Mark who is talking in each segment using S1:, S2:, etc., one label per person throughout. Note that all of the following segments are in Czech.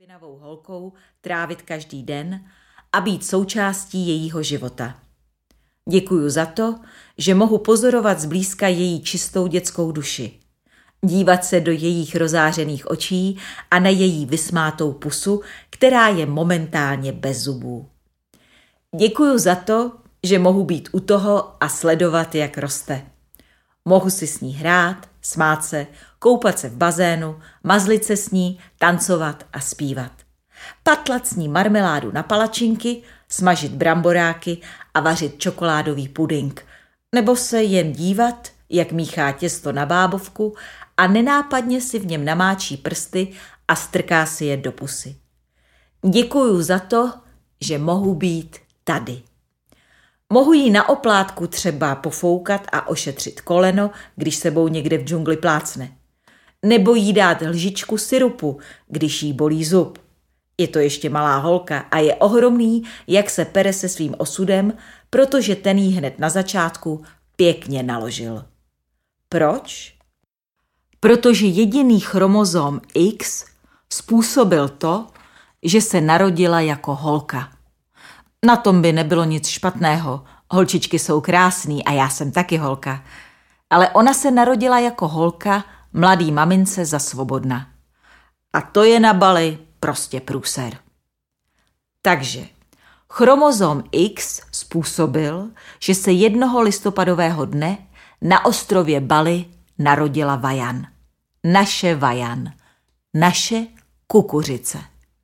S1: rodinavou holkou trávit každý den a být součástí jejího života. Děkuju za to, že mohu pozorovat zblízka její čistou dětskou duši, dívat se do jejích rozářených očí a na její vysmátou pusu, která je momentálně bez zubů. Děkuju za to, že mohu být u toho a sledovat, jak roste. Mohu si s ní hrát, smát se, koupat se v bazénu, mazlit se s ní, tancovat a zpívat. Patlat s ní marmeládu na palačinky, smažit bramboráky a vařit čokoládový puding. Nebo se jen dívat, jak míchá těsto na bábovku a nenápadně si v něm namáčí prsty a strká si je do pusy. Děkuju za to, že mohu být tady. Mohu jí na oplátku třeba pofoukat a ošetřit koleno, když sebou někde v džungli plácne. Nebo jí dát lžičku syrupu, když jí bolí zub. Je to ještě malá holka a je ohromný, jak se pere se svým osudem, protože ten jí hned na začátku pěkně naložil. Proč? Protože jediný chromozom X způsobil to, že se narodila jako holka. Na tom by nebylo nic špatného, holčičky jsou krásný a já jsem taky holka. Ale ona se narodila jako holka mladý mamince za svobodna. A to je na Bali prostě průser. Takže chromozom X způsobil, že se 1. listopadového dne na ostrově Bali narodila Vajan. Naše Vajan. Naše kukuřice.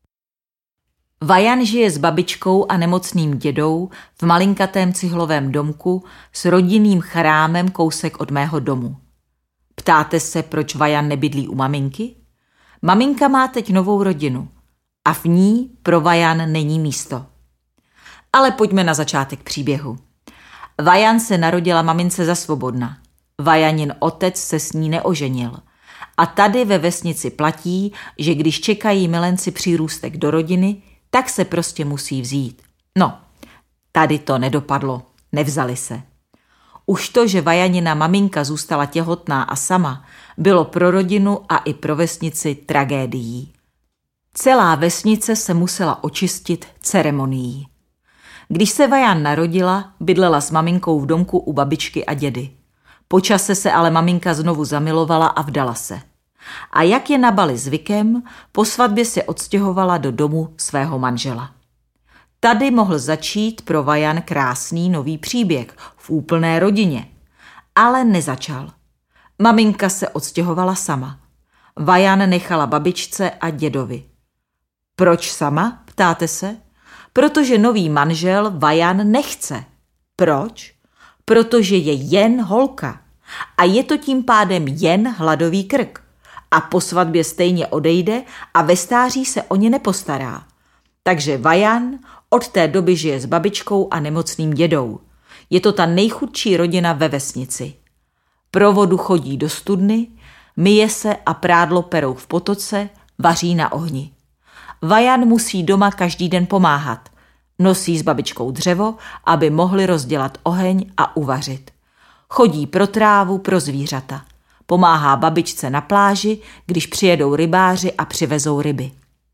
S1: Vajan žije s babičkou a nemocným dědou v malinkatém cihlovém domku s rodinným chrámem kousek od mého domu. Ptáte se, proč Vajan nebydlí u maminky? Maminka má teď novou rodinu a v ní pro Vajan není místo. Ale pojďme na začátek příběhu. Vajan se narodila mamince za svobodna. Vajanin otec se s ní neoženil. A tady ve vesnici platí, že když čekají milenci přírůstek do rodiny, tak se prostě musí vzít. No, tady to nedopadlo, nevzali se. Už to, že Vajanina maminka zůstala těhotná a sama, bylo pro rodinu a i pro vesnici tragédií. Celá vesnice se musela očistit ceremonií. Když se Vajan narodila, bydlela s maminkou v domku u babičky a dědy. Po čase se ale maminka znovu zamilovala a vdala se. A jak je na Bali zvykem, po svatbě se odstěhovala do domu svého manžela. Tady mohl začít pro Vajan krásný nový příběh v úplné rodině. Ale nezačal. Maminka se odstěhovala sama. Vajan nechala babičce a dědovi. Proč sama, ptáte se? Protože nový manžel Vajan nechce. Proč? Protože je jen holka. A je to tím pádem jen hladový krk. A po svatbě stejně odejde a ve stáří se o ně nepostará. Takže Vajan od té doby žije s babičkou a nemocným dědou. Je to ta nejchudší rodina ve vesnici. Pro vodu chodí do studny, myje se a prádlo perou v potoce, vaří na ohni. Vajan musí doma každý den pomáhat. Nosí s babičkou dřevo, aby mohli rozdělat oheň a uvařit. Chodí pro trávu, pro zvířata. Pomáhá babičce na pláži, když přijedou rybáři a přivezou ryby.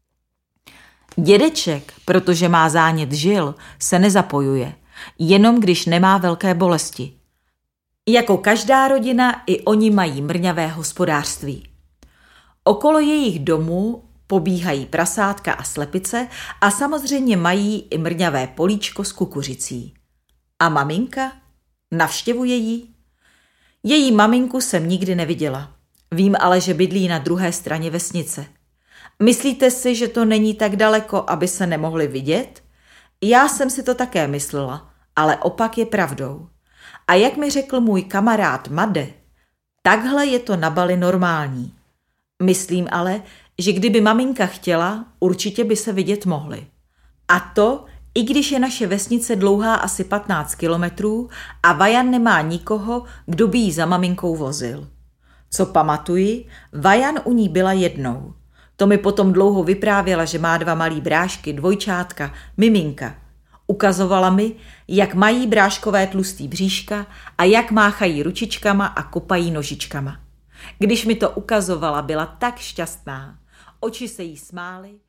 S1: Dědeček, protože má zánět žil, se nezapojuje, jenom když nemá velké bolesti. Jako každá rodina, i oni mají mrňavé hospodářství. Okolo jejich domů pobíhají prasátka a slepice a samozřejmě mají i mrňavé políčko s kukuřicí. A maminka? Navštěvuje jí? Její maminku jsem nikdy neviděla. Vím ale, že bydlí na druhé straně vesnice. Myslíte si, že to není tak daleko, aby se nemohli vidět? Já jsem si to také myslela, ale opak je pravdou. A jak mi řekl můj kamarád Made, takhle je to na Bali normální. Myslím ale, že kdyby maminka chtěla, určitě by se vidět mohli. A to, i když je naše vesnice dlouhá asi 15 kilometrů a Vajan nemá nikoho, kdo by jí za maminkou vozil. Co pamatuji, Vajan u ní byla jednou. To mi potom dlouho vyprávěla, že má 2 malý brášky, dvojčátka, miminka. Ukazovala mi, jak mají bráškové tlustý bříška a jak máchají ručičkama a kopají nožičkama. Když mi to ukazovala, byla tak šťastná. Oči se jí smály.